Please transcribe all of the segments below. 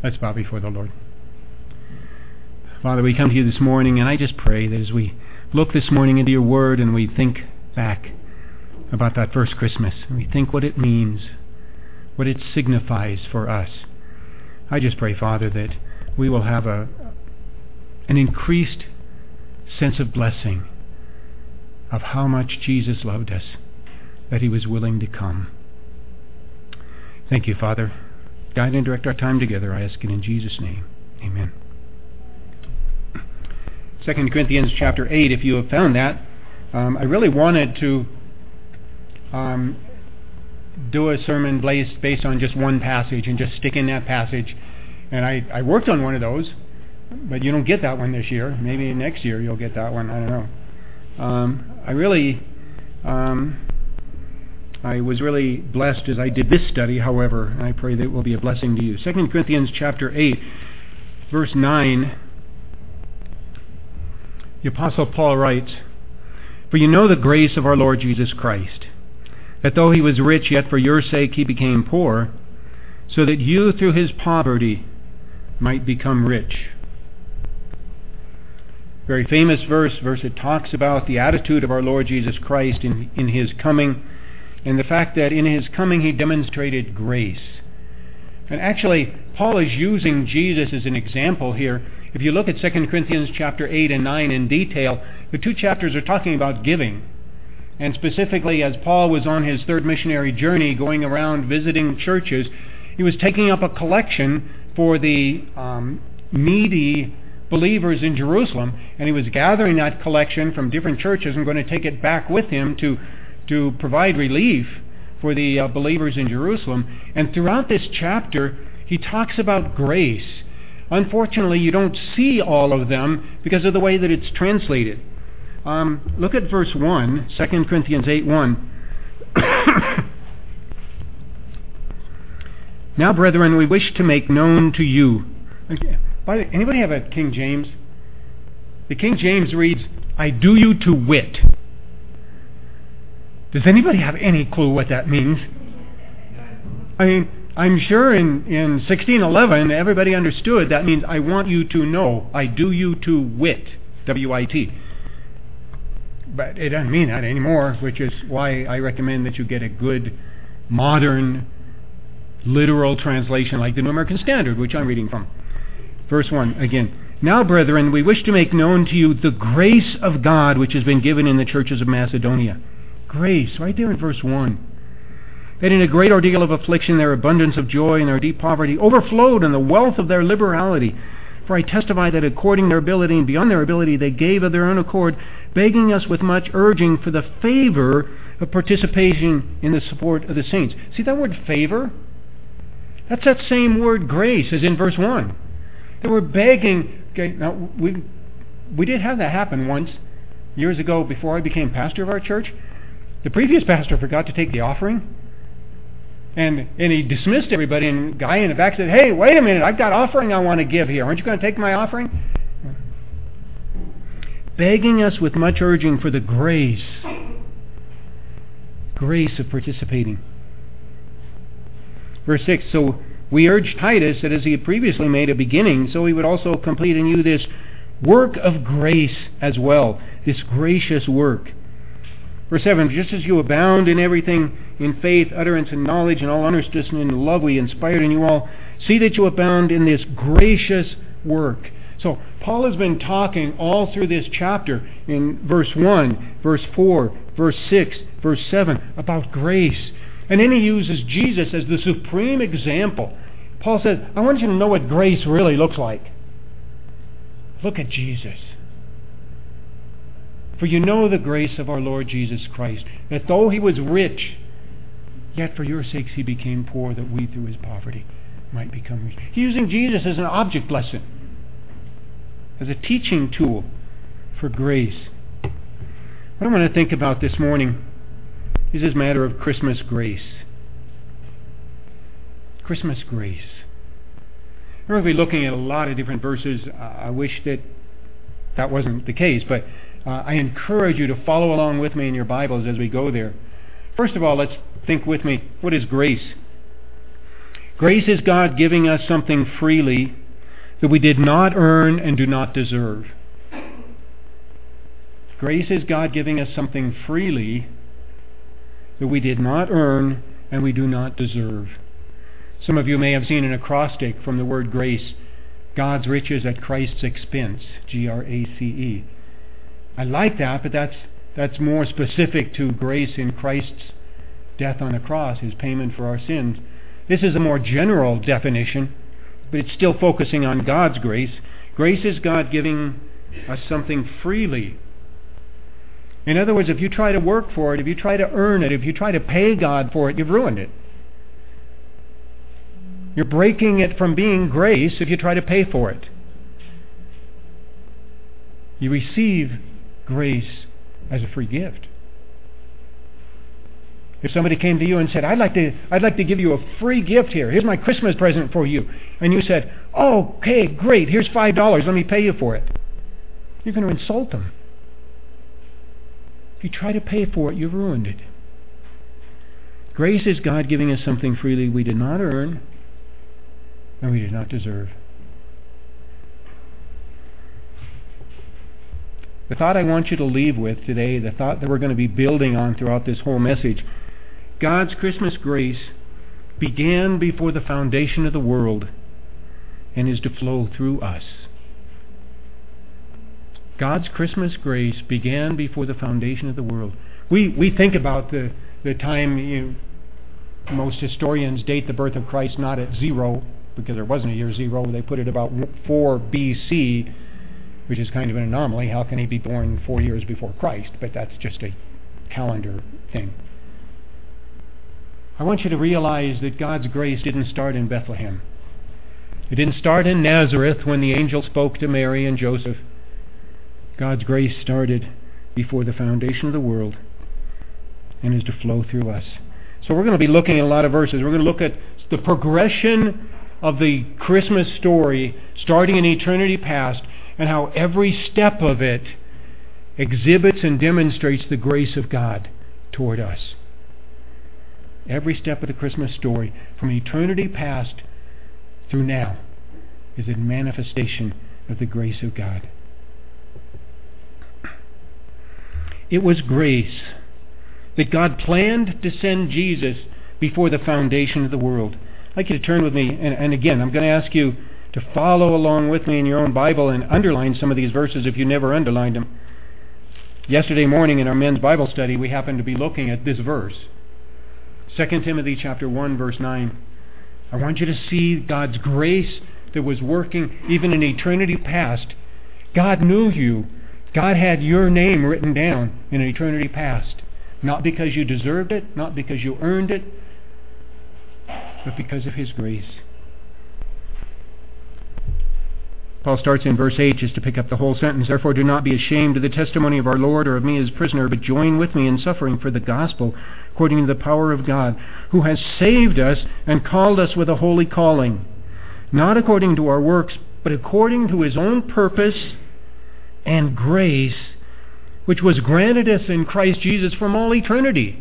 Let's bow before the Lord. Father, we come to you this morning, and I just pray that as we look this morning into your word and we think back about that first Christmas, and we think what it means, what it signifies for us, I just pray, Father, that we will have an increased sense of blessing of how much Jesus loved us, that he was willing to come. Thank you, Father. Guide and direct our time together, I ask it in Jesus' name. Amen. 2 Corinthians chapter 8, if you have found that. I really wanted to do a sermon based on just one passage and just stick in that passage. And I worked on one of those, but you don't get that one this year. Maybe next year you'll get that one. I don't know. I was really blessed as I did this study, however, and I pray that it will be a blessing to you. 2 Corinthians chapter 8, verse 9, the Apostle Paul writes, "For you know the grace of our Lord Jesus Christ, that though he was rich, yet for your sake he became poor, so that you through his poverty might become rich." Very famous verse it talks about the attitude of our Lord Jesus Christ in his coming, and the fact that in his coming he demonstrated grace. And actually, Paul is using Jesus as an example here. If you look at 2 Corinthians chapter 8 and 9 in detail, the two chapters are talking about giving. And specifically, as Paul was on his third missionary journey, going around visiting churches, he was taking up a collection for the needy believers in Jerusalem, and he was gathering that collection from different churches and going to take it back with him to provide relief for the believers in Jerusalem. And throughout this chapter, he talks about grace. Unfortunately, you don't see all of them because of the way that it's translated. Look at verse 1, 2 Corinthians 8:1. "Now, brethren, we wish to make known to you." Anybody have a King James? The King James reads, "I do you to wit." Does anybody have any clue what that means? I mean, I'm sure in 1611 everybody understood that means I want you to know. I do you to wit. W-I-T. But it doesn't mean that anymore, which is why I recommend that you get a good modern literal translation like the New American Standard, which I'm reading from. Verse 1 again. "Now, brethren, we wish to make known to you the grace of God which has been given in the churches of Macedonia." Grace, right there in verse 1. "That in a great ordeal of affliction their abundance of joy and their deep poverty overflowed in the wealth of their liberality. For I testify that according to their ability and beyond their ability they gave of their own accord, begging us with much urging for the favor of participation in the support of the saints." See that word favor? That's that same word grace as in verse 1. They were begging. Okay, now we did have that happen once, years ago, before I became pastor of our church. The previous pastor forgot to take the offering, and he dismissed everybody, and the guy in the back said, "Hey, wait a minute, I've got offering I want to give here. Aren't you going to take my offering?" Begging us with much urging for the grace of participating. Verse 6, "So we urge Titus that as he had previously made a beginning, so he would also complete in you this work of grace as well," this gracious work. Verse 7, "Just as you abound in everything, in faith, utterance, and knowledge, and all understanding and love we inspired in you all, see that you abound in this gracious work." So Paul has been talking all through this chapter in verse 1, verse 4, verse 6, verse 7 about grace. And then he uses Jesus as the supreme example. Paul says, I want you to know what grace really looks like. Look at Jesus. "For you know the grace of our Lord Jesus Christ, that though he was rich, yet for your sakes he became poor, that we through his poverty might become rich." He's using Jesus as an object lesson, as a teaching tool for grace. What I want to think about this morning is this matter of Christmas grace. Christmas grace. We're going to be looking at a lot of different verses. I wish that wasn't the case, but I encourage you to follow along with me in your Bibles as we go there. First of all, let's think with me, what is grace? Grace is God giving us something freely that we did not earn and do not deserve. Grace is God giving us something freely that we did not earn and we do not deserve. Some of you may have seen an acrostic from the word grace: God's riches at Christ's expense, Grace. I like that, but that's more specific to grace in Christ's death on the cross, His payment for our sins. This is a more general definition, but it's still focusing on God's grace. Grace is God giving us something freely. In other words, if you try to work for it, if you try to earn it, if you try to pay God for it, you've ruined it. You're breaking it from being grace if you try to pay for it. You receive grace as a free gift. If somebody came to you and said, I'd like to give you a free gift here. Here's my Christmas present for you. And you said, oh, okay, great, here's $5, let me pay you for it. You're going to insult them. If you try to pay for it, you've ruined it. Grace is God giving us something freely we did not earn and we did not deserve. The thought I want you to leave with today, the thought that we're going to be building on throughout this whole message: God's Christmas grace began before the foundation of the world and is to flow through us. God's Christmas grace began before the foundation of the world. We think about the time, most historians date the birth of Christ not at 0, because there wasn't a year 0. They put it about 4 BC, which is kind of an anomaly. How can he be born 4 years before Christ? But that's just a calendar thing. I want you to realize that God's grace didn't start in Bethlehem. It didn't start in Nazareth when the angel spoke to Mary and Joseph. God's grace started before the foundation of the world and is to flow through us. So we're going to be looking at a lot of verses. We're going to look at the progression of the Christmas story starting in eternity past, and how every step of it exhibits and demonstrates the grace of God toward us. Every step of the Christmas story, from eternity past through now, is a manifestation of the grace of God. It was grace that God planned to send Jesus before the foundation of the world. I'd like you to turn with me, and again, I'm going to ask you to follow along with me in your own Bible and underline some of these verses if you never underlined them. Yesterday morning in our men's Bible study, we happened to be looking at this verse, 2 Timothy chapter 1, verse 9. I want you to see God's grace that was working even in eternity past. God knew you. God had your name written down in eternity past. Not because you deserved it, not because you earned it, but because of His grace. Paul starts in verse 8 just to pick up the whole sentence. Therefore do not be ashamed of the testimony of our Lord or of me as prisoner, but join with me in suffering for the gospel, according to the power of God, who has saved us and called us with a holy calling, not according to our works, but according to His own purpose and grace, which was granted us in Christ Jesus from all eternity.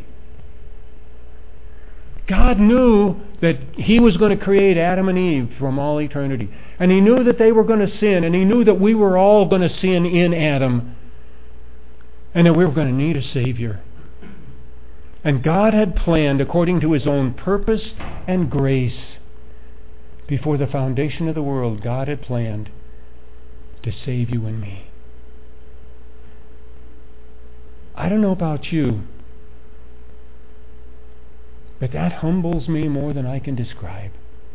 God knew that He was going to create Adam and Eve from all eternity. And He knew that they were going to sin, and He knew that we were all going to sin in Adam, and that we were going to need a Savior. And God had planned, according to His own purpose and grace, before the foundation of the world, God had planned to save you and me. I don't know about you, but that humbles me more than I can describe.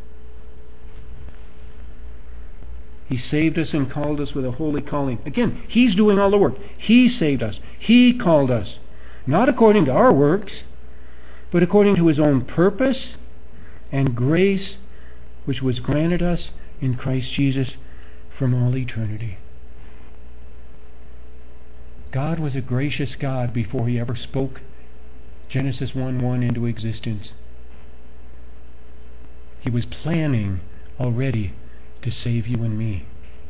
He saved us and called us with a holy calling. Again, He's doing all the work. He saved us. He called us. Not according to our works, but according to His own purpose and grace, which was granted us in Christ Jesus from all eternity. God was a gracious God before He ever spoke Genesis 1:1 into existence. He was planning already to save you and me.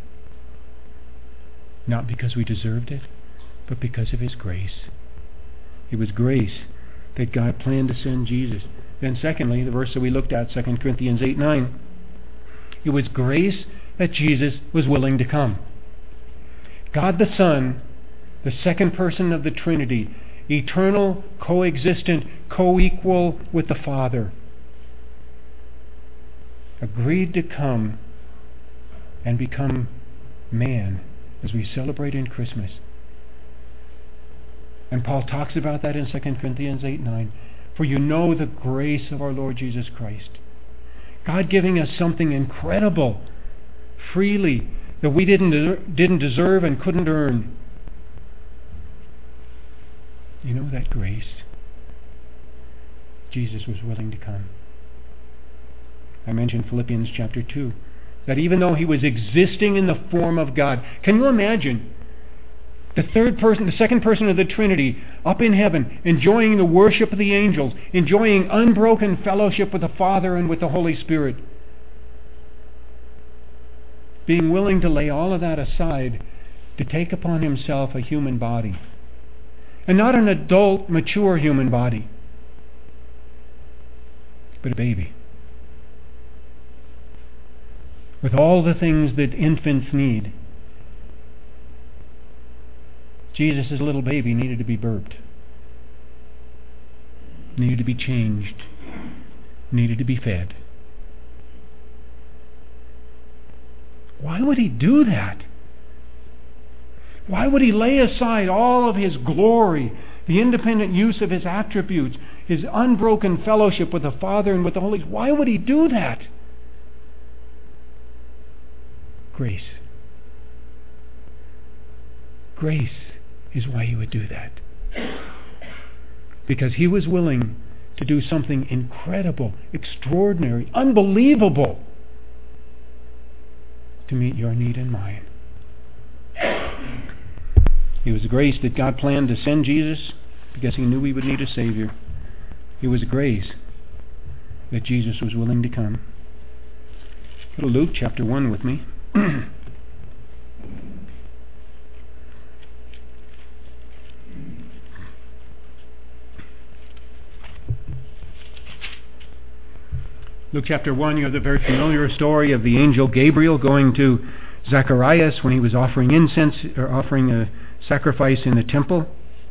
Not because we deserved it, but because of His grace. It was grace that God planned to send Jesus Then secondly, the verse that we looked at, 2 Corinthians 8:9, it was grace that Jesus was willing to come. God the Son, the second person of the Trinity, eternal, coexistent, co-equal with the Father, agreed to come and become man as we celebrate in Christmas. And Paul talks about that in 2 Corinthians 8:9. For you know the grace of our Lord Jesus Christ. God giving us something incredible, freely, that we didn't deserve and couldn't earn. You know that grace? Jesus was willing to come. I mentioned Philippians chapter 2. That even though he was existing in the form of God, can you imagine the second person of the Trinity up in heaven, enjoying the worship of the angels, enjoying unbroken fellowship with the Father and with the Holy Spirit, being willing to lay all of that aside to take upon himself a human body, and not an adult, mature human body, but a baby, with all the things that infants need. Jesus' little baby needed to be burped, needed to be changed, needed to be fed. Why would he do that? Why would he lay aside all of his glory, the independent use of his attributes, his unbroken fellowship with the Father and with the Holy Spirit? Why would he do that? Grace. Grace is why he would do that. Because he was willing to do something incredible, extraordinary, unbelievable to meet your need and mine. It was grace that God planned to send Jesus because he knew we would need a Savior. It was grace that Jesus was willing to come. Go to Luke chapter 1 with me. Luke chapter 1, you have the very familiar story of the angel Gabriel going to Zacharias when he was offering incense or offering a sacrifice in the temple.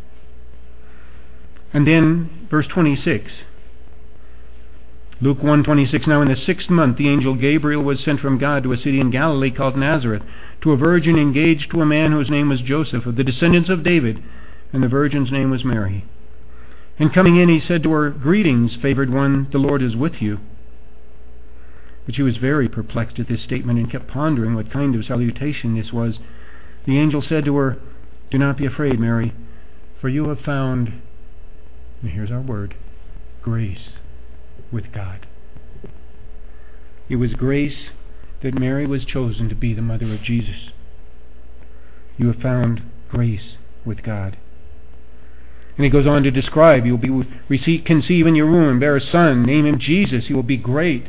And then verse 26. Luke 1:26. Now in the 6th month the angel Gabriel was sent from God to a city in Galilee called Nazareth, to a virgin engaged to a man whose name was Joseph, of the descendants of David, and the virgin's name was Mary. And coming in he said to her, Greetings, favored one, the Lord is with you. But she was very perplexed at this statement and kept pondering what kind of salutation this was. The angel said to her, Do not be afraid, Mary, for you have found, and here's our word, grace with God. It was grace that Mary was chosen to be the mother of Jesus. You have found grace with God. And he goes on to describe, you will conceive in your womb and bear a son, name him Jesus, he will be great.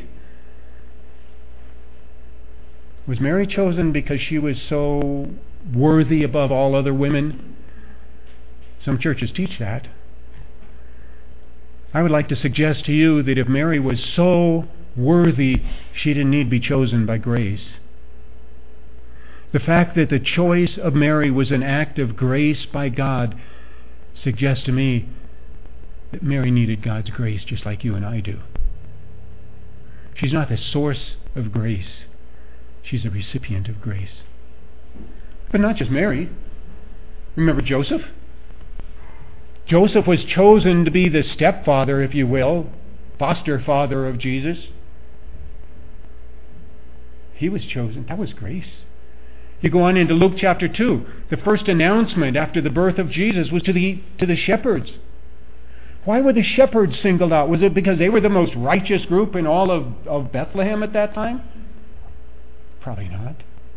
Was Mary chosen because she was so worthy above all other women? Some churches teach that. I would like to suggest to you that if Mary was so worthy, she didn't need to be chosen by grace. The fact that the choice of Mary was an act of grace by God suggests to me that Mary needed God's grace just like you and I do. She's not the source of grace. She's a recipient of grace. But not just Mary. Remember Joseph? Joseph was chosen to be the stepfather, if you will, foster father of Jesus. He was chosen. That was grace. You go on into Luke chapter 2. The first announcement after the birth of Jesus was to the shepherds. Why were the shepherds singled out? Was it because they were the most righteous group in all of Bethlehem at that time? Probably not.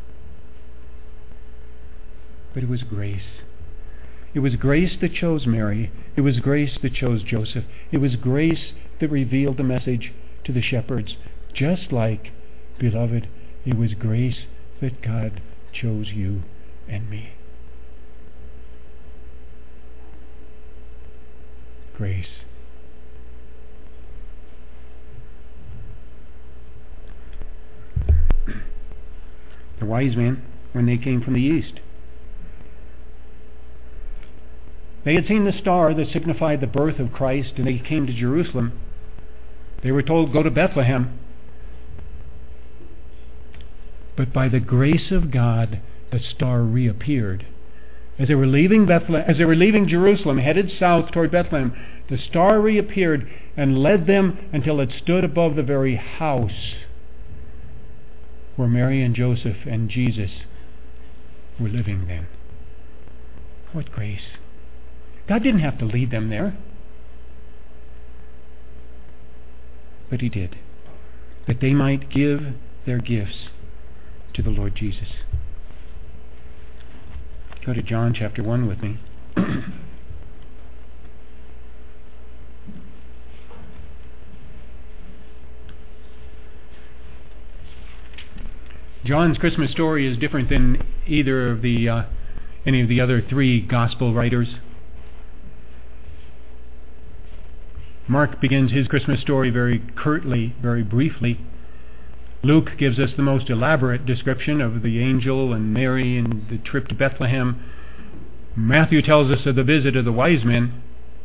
But it was grace. It was grace that chose Mary. It was grace that chose Joseph. It was grace that revealed the message to the shepherds. Just like, beloved, it was grace that God chose you and me. Grace. the wise men, when they came from the east. They had seen the star that signified the birth of Christ, and they came to Jerusalem. They were told, go to Bethlehem. But by the grace of God, the star reappeared. As they were leaving Jerusalem, headed south toward Bethlehem, the star reappeared and led them until it stood above the very house where Mary and Joseph and Jesus were living then. What grace! God didn't have to lead them there, but He did, that they might give their gifts to the Lord Jesus. Go to John chapter 1 with me. John's Christmas story is different than either of the any of the other three gospel writers. Mark begins his Christmas story very curtly, very briefly. Luke gives us the most elaborate description of the angel and Mary and the trip to Bethlehem. Matthew tells us of the visit of the wise men.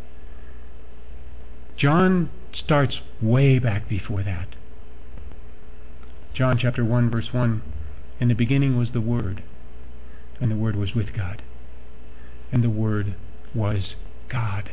John starts way back before that. John chapter 1 verse 1, in the beginning was the Word, and the Word was with God, and the Word was God.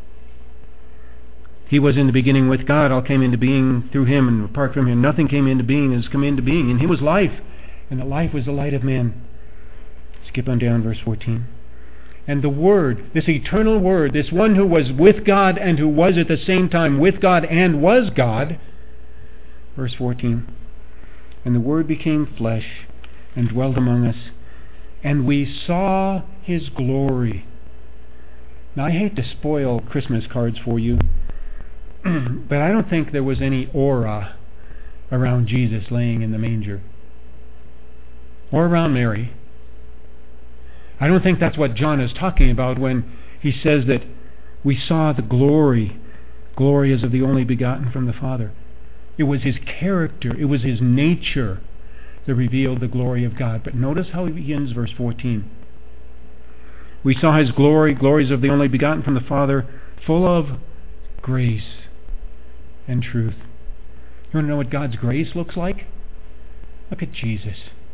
He was in the beginning with God. All came into being through Him, and apart from Him nothing came into being has come into being. And He was life, and the life was the light of men. Skip on down, verse 14. And the Word, this eternal Word, this one who was with God and who was at the same time with God and was God, verse 14. And the Word became flesh and dwelt among us, and we saw His glory. Now, I hate to spoil Christmas cards for you, but I don't think there was any aura around Jesus laying in the manger, or around Mary. I don't think that's what John is talking about when he says that we saw the glory as of the only begotten from the Father. It was His character, it was His nature that revealed the glory of God. But notice how he begins verse 14. We saw His glories of the only begotten from the Father, full of grace and truth. You want to know what God's grace looks like? Look at Jesus.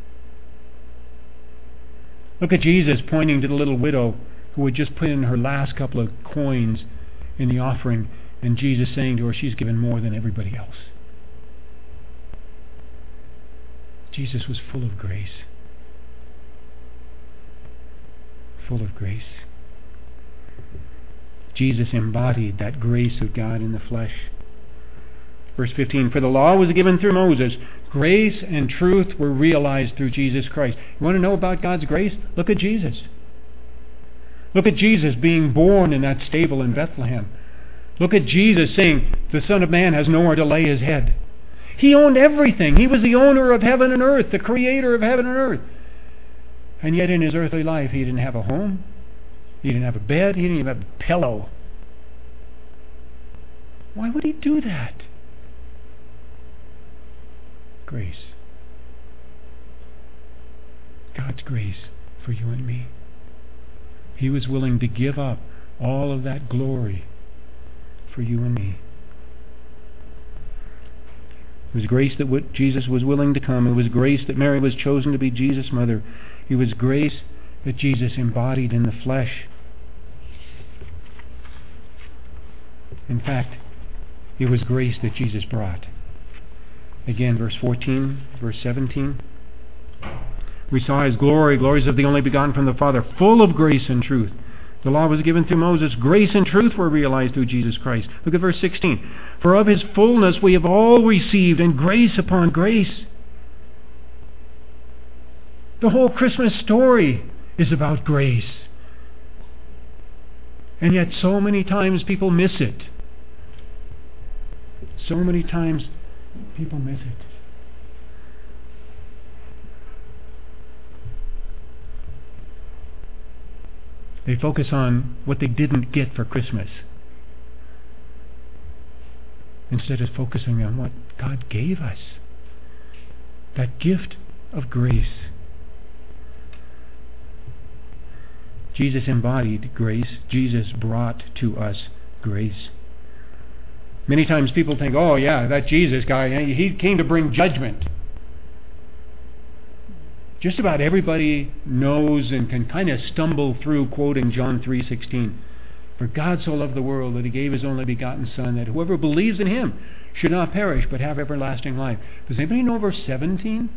Look at Jesus pointing to the little widow who had just put in her last couple of coins in the offering, and Jesus saying to her, she's given more than everybody else. Jesus was full of grace. Full of grace. Jesus embodied that grace of God in the flesh. Verse 15, for the law was given through Moses. Grace and truth were realized through Jesus Christ. You want to know about God's grace? Look at Jesus. Look at Jesus being born in that stable in Bethlehem. Look at Jesus saying, the Son of Man has nowhere to lay His head. He owned everything. He was the owner of heaven and earth, the creator of heaven and earth. And yet in His earthly life, He didn't have a home. He didn't have a bed. He didn't even have a pillow. Why would He do that? Grace. God's grace for you and me. He was willing to give up all of that glory for you and me. It was grace that Jesus was willing to come. It was grace that Mary was chosen to be Jesus' mother. It was grace that Jesus embodied in the flesh. In fact, it was grace that Jesus brought. Again, verse 14, verse 17. We saw His glories of the only begotten from the Father, full of grace and truth. The law was given through Moses. Grace and truth were realized through Jesus Christ. Look at verse 16. For of His fullness we have all received, and grace upon grace. The whole Christmas story is about grace. And yet so many times people miss it. So many times people miss it. They focus on what they didn't get for Christmas, instead of focusing on what God gave us. That gift of grace Jesus embodied grace. Jesus brought to us grace. Many times people think, oh yeah, that Jesus guy, he came to bring judgment. Just about everybody knows and can kind of stumble through quoting John 3:16. For God so loved the world that he gave his only begotten Son, that whoever believes in him should not perish but have everlasting life. Does anybody know verse 17?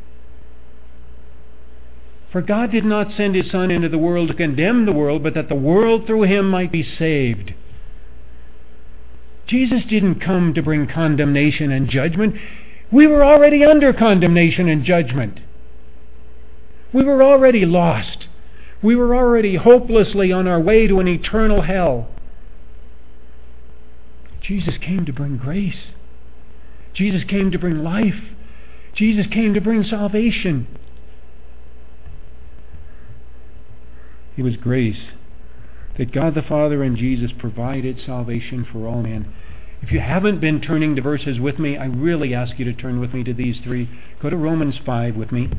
For God did not send his Son into the world to condemn the world, but that the world through him might be saved. Jesus didn't come to bring condemnation and judgment. We were already under condemnation and judgment. We were already lost. We were already hopelessly on our way to an eternal hell. Jesus came to bring grace. Jesus came to bring life. Jesus came to bring salvation. It was grace that God the Father and Jesus provided salvation for all men. If you haven't been turning to verses with me, I really ask you to turn with me to these three. Go to Romans 5 with me.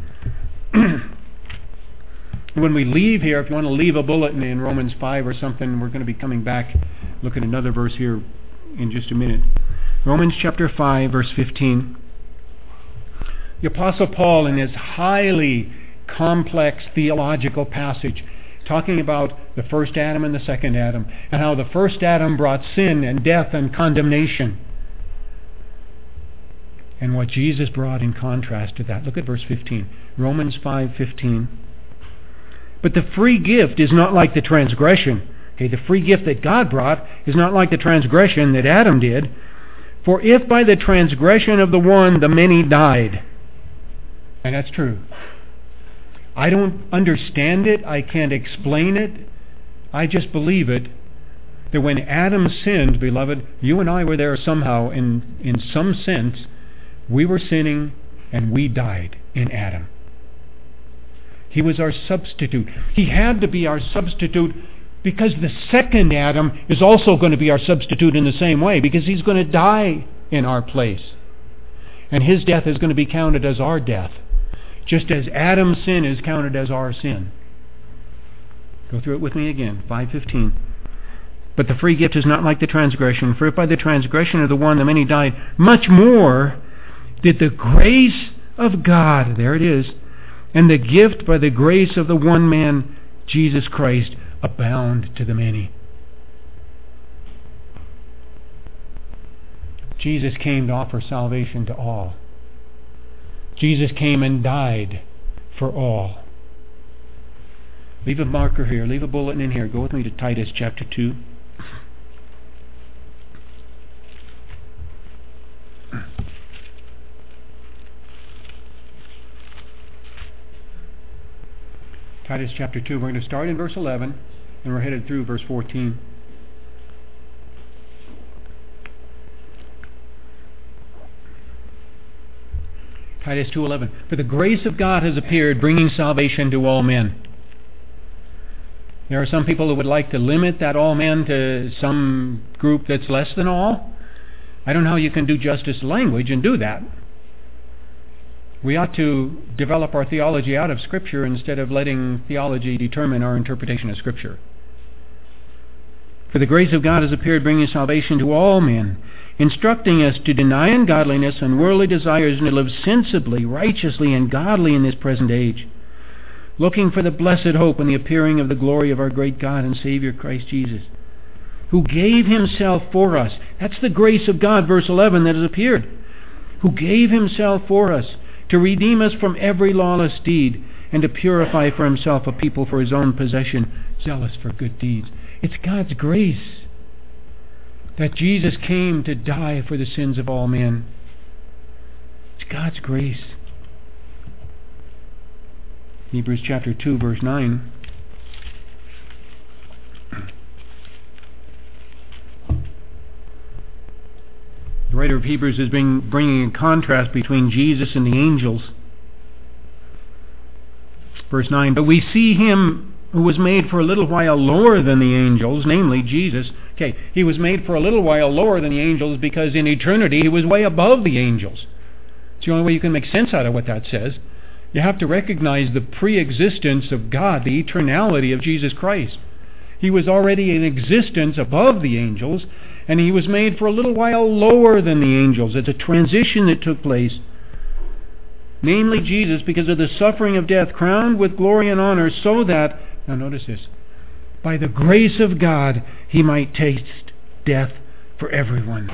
When we leave here, if you want to leave a bulletin in Romans 5 or something, we're going to be coming back, look at another verse here in just a minute. Romans chapter 5, verse 15. The Apostle Paul, in this highly complex theological passage, talking about the first Adam and the second Adam, and how the first Adam brought sin and death and condemnation, and what Jesus brought in contrast to that. Look at verse 15. Romans 5:15. But the free gift is not like the transgression. Okay, the free gift that God brought is not like the transgression that Adam did. For if by the transgression of the one the many died, and that's true. I don't understand it. I can't explain it. I just believe it. That when Adam sinned, beloved, you and I were there somehow. In some sense, we were sinning and we died in Adam. He was our substitute. He had to be our substitute because the second Adam is also going to be our substitute in the same way, because he's going to die in our place. And his death is going to be counted as our death, just as Adam's sin is counted as our sin. Go through it with me again. 5:15. But the free gift is not like the transgression. For if by the transgression of the one the many died, much more did the grace of God, there it is, and the gift by the grace of the one man, Jesus Christ, abound to the many. Jesus came to offer salvation to all. Jesus came and died for all. Leave a marker here. Leave a bulletin in here. Go with me to Titus chapter 2. Titus chapter 2. We're going to start in verse 11, and we're headed through verse 14. Titus 2:11. For the grace of God has appeared, bringing salvation to all men. There are some people who would like to limit that all men to some group that's less than all. I don't know how you can do justice to language and do that. We ought to develop our theology out of Scripture instead of letting theology determine our interpretation of Scripture. For the grace of God has appeared, bringing salvation to all men, instructing us to deny ungodliness and worldly desires and to live sensibly, righteously, and godly in this present age, looking for the blessed hope and the appearing of the glory of our great God and Savior Christ Jesus, who gave himself for us. That's the grace of God, verse 11, that has appeared. Who gave himself for us to redeem us from every lawless deed and to purify for himself a people for his own possession, zealous for good deeds. It's God's grace that Jesus came to die for the sins of all men. It's God's grace. Hebrews chapter 2, verse 9. The writer of Hebrews is bringing a contrast between Jesus and the angels. Verse 9, but we see him who was made for a little while lower than the angels, namely Jesus. Okay, he was made for a little while lower than the angels because in eternity he was way above the angels. It's the only way you can make sense out of what that says. You have to recognize the pre-existence of God, the eternality of Jesus Christ. He was already in existence above the angels, and he was made for a little while lower than the angels. It's a transition that took place. Namely Jesus, because of the suffering of death, crowned with glory and honor, so that, now notice this, by the grace of God he might taste death for everyone.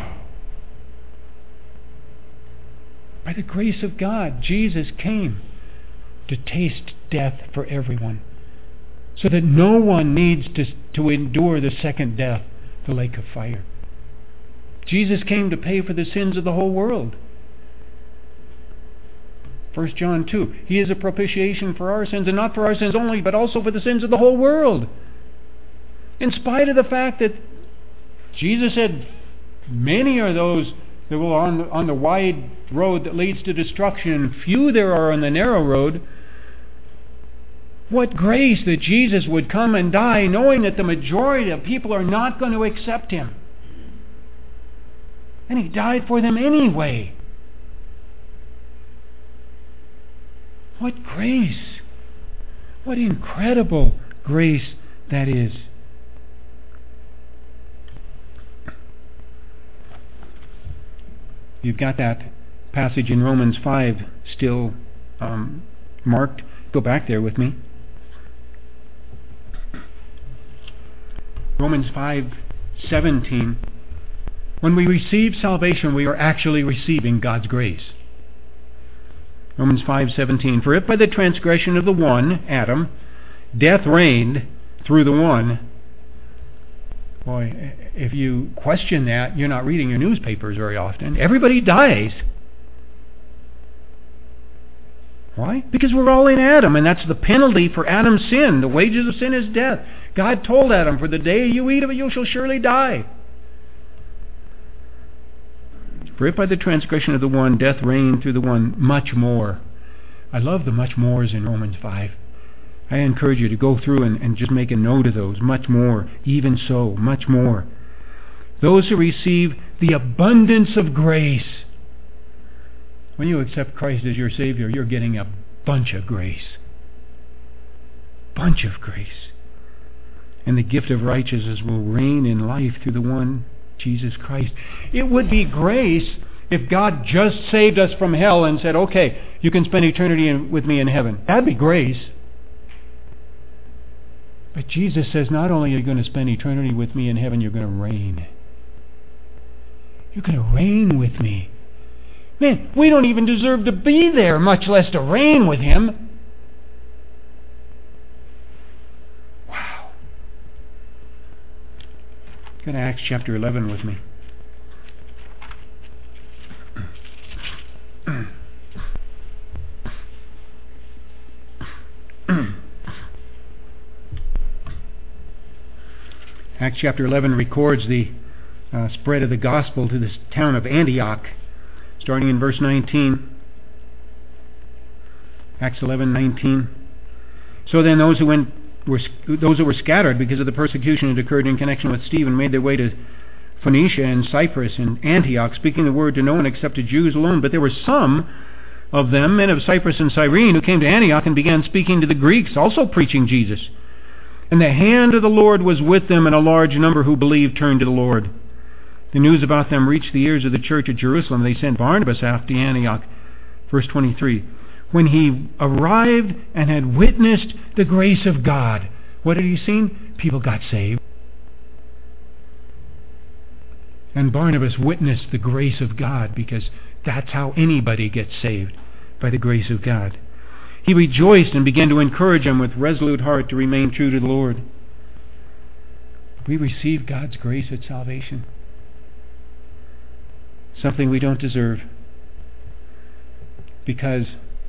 By the grace of God, Jesus came to taste death for everyone, so that no one needs to endure the second death, the lake of fire. Jesus came to pay for the sins of the whole world. 1 John 2, he is a propitiation for our sins, and not for our sins only, but also for the sins of the whole world. In spite of the fact that Jesus said, many are those that will on the wide road that leads to destruction, few there are on the narrow road. What grace that Jesus would come and die knowing that the majority of people are not going to accept him. And he died for them anyway. What grace! What incredible grace that is. You've got that passage in Romans 5 still marked. Go back there with me. Romans 5:17. When we receive salvation, we are actually receiving God's grace. Romans 5:17. For if by the transgression of the one, Adam, death reigned through the one. Boy, if you question that, you're not reading your newspapers very often. Everybody dies. Why? Because we're all in Adam, and that's the penalty for Adam's sin. The wages of sin is death. God told Adam, for the day you eat of it, you shall surely die. For if by the transgression of the one, death reigned through the one, much more. I love the much mores in Romans 5. I encourage you to go through and just make a note of those. Much more, even so, much more. Those who receive the abundance of grace. When you accept Christ as your Savior, you're getting a bunch of grace. Bunch of grace. And the gift of righteousness will reign in life through the one, Jesus Christ. It would be grace if God just saved us from hell and said, okay, you can spend eternity with me in heaven. That'd be grace. But Jesus says, not only are you going to spend eternity with me in heaven, you're going to reign. You're going to reign with me. Man, we don't even deserve to be there, much less to reign with him. Wow. Go to Acts chapter 11 with me. Acts chapter 11 records the spread of the gospel to this town of Antioch, starting in verse 19. Acts 11:19. So then those who were scattered because of the persecution that occurred in connection with Stephen made their way to Phoenicia and Cyprus and Antioch, speaking the word to no one except to Jews alone. But there were some of them, men of Cyprus and Cyrene, who came to Antioch and began speaking to the Greeks, also preaching Jesus. And the hand of the Lord was with them, and a large number who believed turned to the Lord. The news about them reached the ears of the church at Jerusalem. They sent Barnabas after Antioch. Verse 23. When he arrived and had witnessed the grace of God, what had he seen? People got saved. And Barnabas witnessed the grace of God, because that's how anybody gets saved, by the grace of God. He rejoiced and began to encourage them with resolute heart to remain true to the Lord. We receive God's grace at salvation. Something we don't deserve, because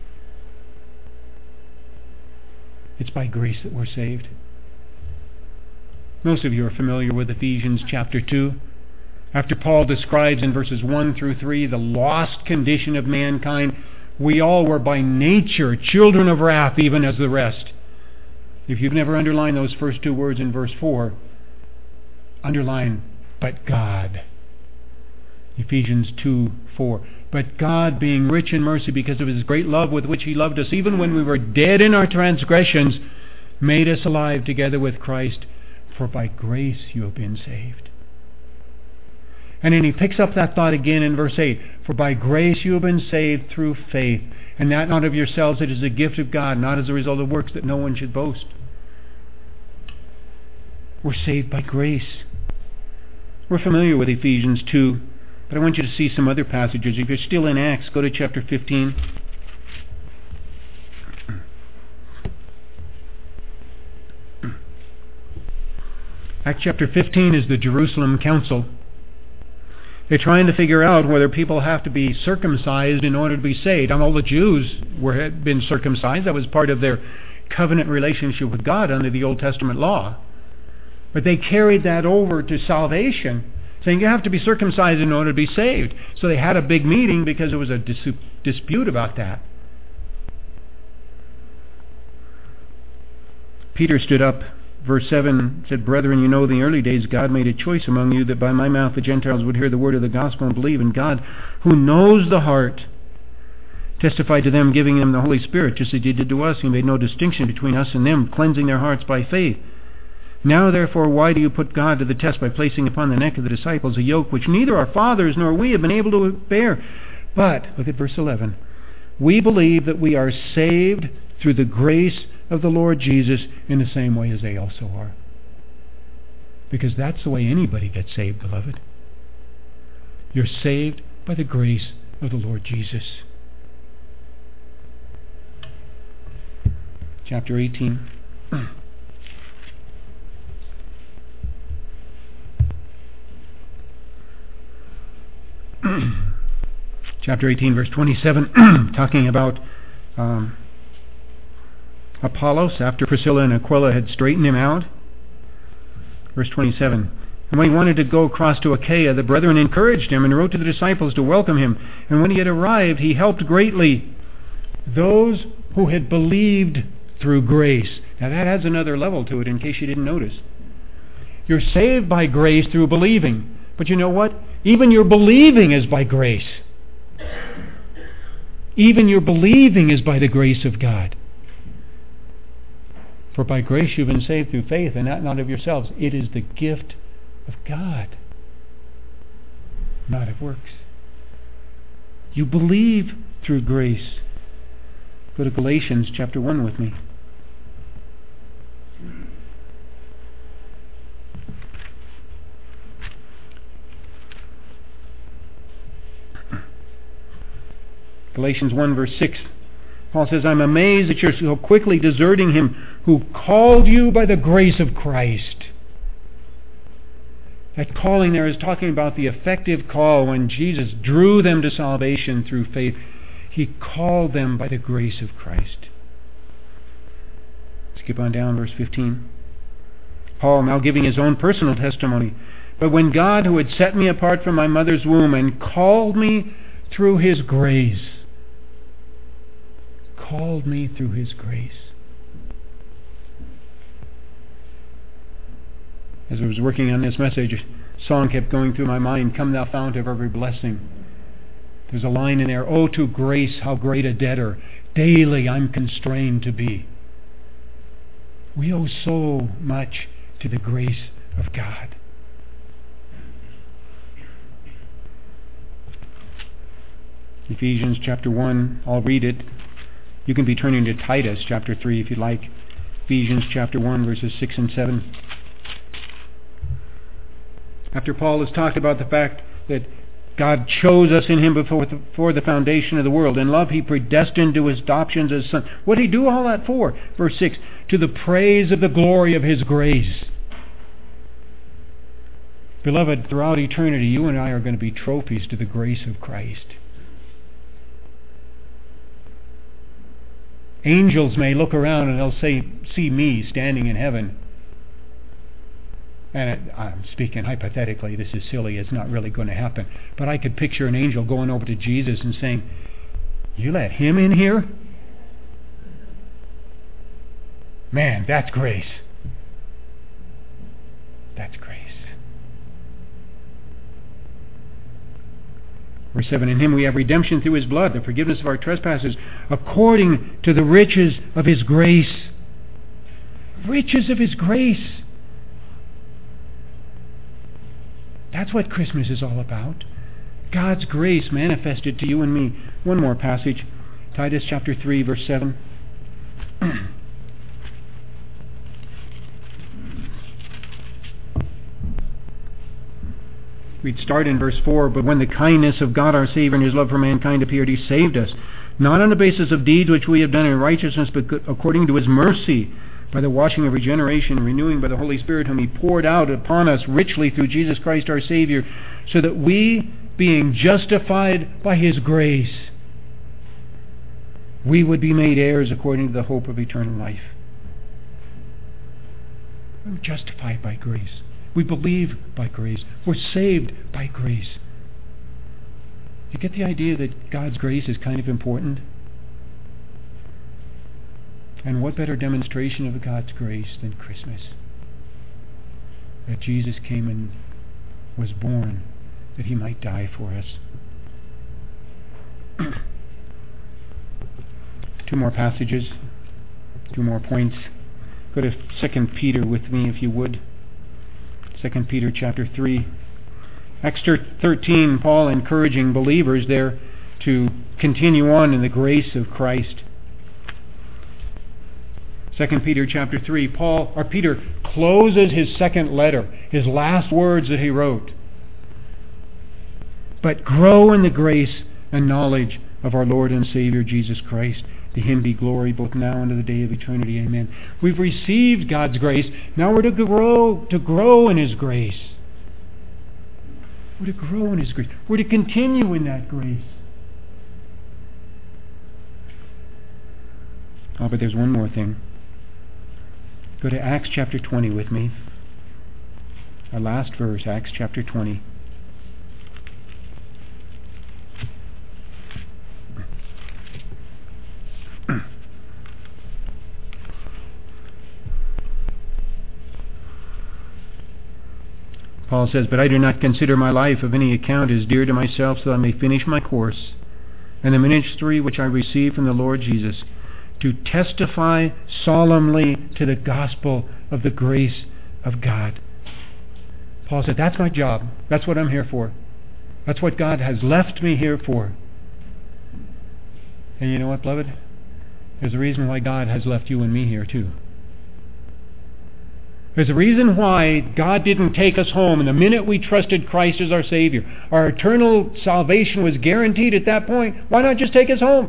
it's by grace that we're saved. Most of you are familiar with Ephesians chapter 2. After Paul describes in verses 1 through 3 the lost condition of mankind, we all were by nature children of wrath, even as the rest. If you've never underlined those first two words in verse 4, underline, but God. Ephesians 2:4. But God, being rich in mercy because of His great love with which He loved us, even when we were dead in our transgressions, made us alive together with Christ. For by grace you have been saved. And then he picks up that thought again in verse 8. For by grace you have been saved through faith, and that not of yourselves, it is a gift of God, not as a result of works, that no one should boast. We're saved by grace. We're familiar with Ephesians 2, but I want you to see some other passages. If you're still in Acts, go to chapter 15. Acts chapter 15 is the Jerusalem Council. They're trying to figure out whether people have to be circumcised in order to be saved. All the Jews had been circumcised. That was part of their covenant relationship with God under the Old Testament law. But they carried that over to salvation, saying you have to be circumcised in order to be saved. So they had a big meeting because there was a dispute about that. Peter stood up. Verse 7 said, Brethren, you know the early days God made a choice among you that by my mouth the Gentiles would hear the word of the gospel and believe. And God, who knows the heart, testified to them, giving them the Holy Spirit, just as He did to us. He made no distinction between us and them, cleansing their hearts by faith. Now therefore, why do you put God to the test by placing upon the neck of the disciples a yoke which neither our fathers nor we have been able to bear? But, look at verse 11, we believe that we are saved through the grace of the Lord Jesus in the same way as they also are. Because that's the way anybody gets saved, beloved. You're saved by the grace of the Lord Jesus. Chapter 18. Chapter 18, verse 27, talking about Apollos, after Priscilla and Aquila had straightened him out. Verse 27, and when he wanted to go across to Achaia, the brethren encouraged him and wrote to the disciples to welcome him. And when he had arrived, he helped greatly those who had believed through grace. Now that adds another level to it, in case you didn't notice. You're saved by grace through believing. But you know what? Even your believing is by grace. Even your believing is by the grace of God. For by grace you've been saved through faith, and that not of yourselves. It is the gift of God, not of works. You believe through grace. Go to Galatians chapter 1 with me. Galatians 1 verse 6. Paul says, I'm amazed that you're so quickly deserting Him who called you by the grace of Christ. That calling there is talking about the effective call when Jesus drew them to salvation through faith. He called them by the grace of Christ. Skip on down, verse 15. Paul now giving his own personal testimony. But when God, who had set me apart from my mother's womb and called me through His grace, called me through His grace. As I was working on this message, a song kept going through my mind, Come thou fount of every blessing. There's a line in there, Oh, to grace, how great a debtor daily I'm constrained to be. We owe so much to the grace of God. Ephesians chapter 1, I'll read it. You can be turning to Titus chapter 3 if you'd like. Ephesians chapter 1, verses 6 and 7. After Paul has talked about the fact that God chose us in Him before the foundation of the world. In love He predestined to His adoptions as sons. What did He do all that for? Verse 6, to the praise of the glory of His grace. Beloved, throughout eternity, you and I are going to be trophies to the grace of Christ. Angels may look around and they'll see me standing in heaven. And I'm speaking hypothetically, this is silly, it's not really going to happen. But I could picture an angel going over to Jesus and saying, You let Him in here? Man, that's grace. That's grace. Verse 7, in him we have redemption through his blood, the forgiveness of our trespasses, according to the riches of his grace. Riches of his grace. That's what Christmas is all about. God's grace manifested to you and me. One more passage. Titus chapter 3, verse 7. We'd start in verse 4, but when the kindness of God our Savior and his love for mankind appeared, he saved us, not on the basis of deeds which we have done in righteousness, but according to his mercy, by the washing of regeneration, renewing by the Holy Spirit, whom he poured out upon us richly through Jesus Christ our Savior, so that we, being justified by his grace, we would be made heirs according to the hope of eternal life. We're justified by grace. We believe by grace. We're saved by grace. You get the idea that God's grace is kind of important? And what better demonstration of God's grace than Christmas? That Jesus came and was born that he might die for us. Two more passages, two more points. Go to 2 Peter with me, if you would. 2 Peter chapter 3. Acts 13, Paul encouraging believers there to continue on in the grace of Christ. 2 Peter chapter 3, Peter closes his second letter, his last words that he wrote. But grow in the grace and knowledge of our Lord and Savior Jesus Christ. To him be glory both now and to the day of eternity. Amen. We've received God's grace. Now we're to grow in his grace. We're to grow in his grace. We're to continue in that grace. Oh, but there's one more thing. Go to Acts chapter 20 with me. Our last verse, Acts chapter 20. Paul says, but I do not consider my life of any account as dear to myself, so that I may finish my course and the ministry which I received from the Lord Jesus, to testify solemnly to the gospel of the grace of God. Paul said, that's my job. That's what I'm here for. That's what God has left me here for. And you know what, beloved? There's a reason why God has left you and me here too. There's a reason why God didn't take us home, and the minute we trusted Christ as our Savior, our eternal salvation was guaranteed at that point. Why not just take us home?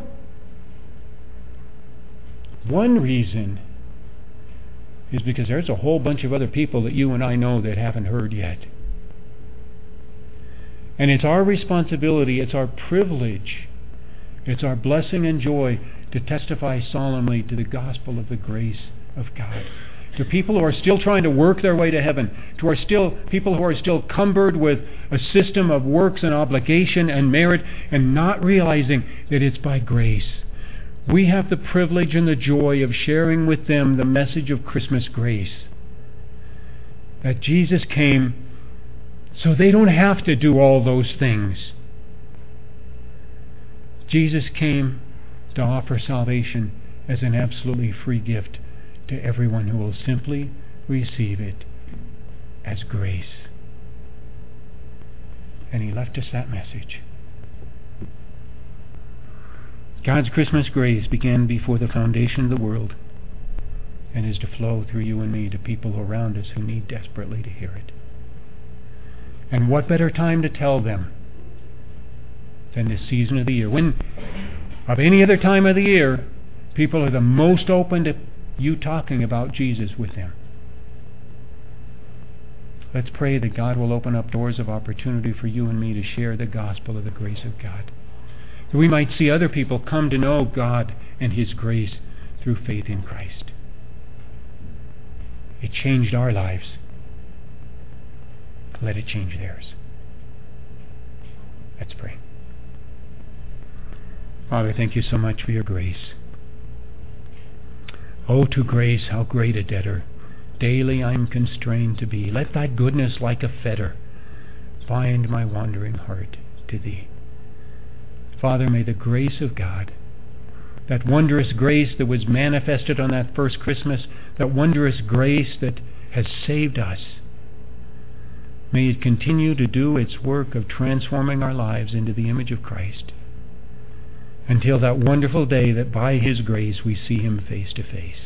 One reason is because there's a whole bunch of other people that you and I know that haven't heard yet. And it's our responsibility, it's our privilege, it's our blessing and joy to testify solemnly to the gospel of the grace of God. To people who are still trying to work their way to heaven, to people who are still cumbered with a system of works and obligation and merit, and not realizing that it's by grace. We have the privilege and the joy of sharing with them the message of Christmas grace. That Jesus came so they don't have to do all those things. Jesus came to offer salvation as an absolutely free gift to everyone who will simply receive it as grace. And he left us that message. God's Christmas grace began before the foundation of the world and is to flow through you and me to people around us who need desperately to hear it. And what better time to tell them than this season of the year, when of any other time of the year people are the most open to you talking about Jesus with them. Let's pray that God will open up doors of opportunity for you and me to share the gospel of the grace of God. That we might see other people come to know God and his grace through faith in Christ. It changed our lives. Let it change theirs. Let's pray. Father, thank you so much for your grace. Oh, to grace, how great a debtor daily I'm constrained to be. Let thy goodness like a fetter bind my wandering heart to thee. Father, may the grace of God, that wondrous grace that was manifested on that first Christmas, that wondrous grace that has saved us, may it continue to do its work of transforming our lives into the image of Christ, until that wonderful day that by His grace we see Him face to face.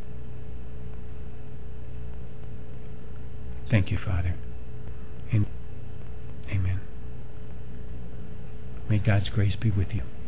Thank you, Father. And amen. May God's grace be with you.